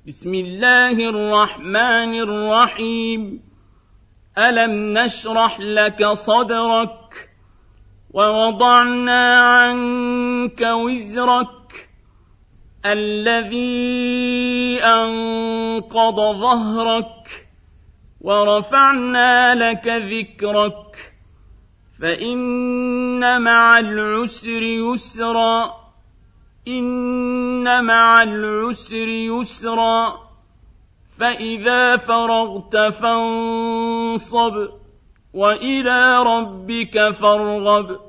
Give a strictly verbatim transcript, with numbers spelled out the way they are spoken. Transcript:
بسم الله الرحمن الرحيم ألم نشرح لك صدرك ووضعنا عنك وزرك الذي أنقض ظهرك ورفعنا لك ذكرك فإن مع العسر يسرا إن مع العسر يسرا فإذا فرغت فانصب وإلى ربك فارغب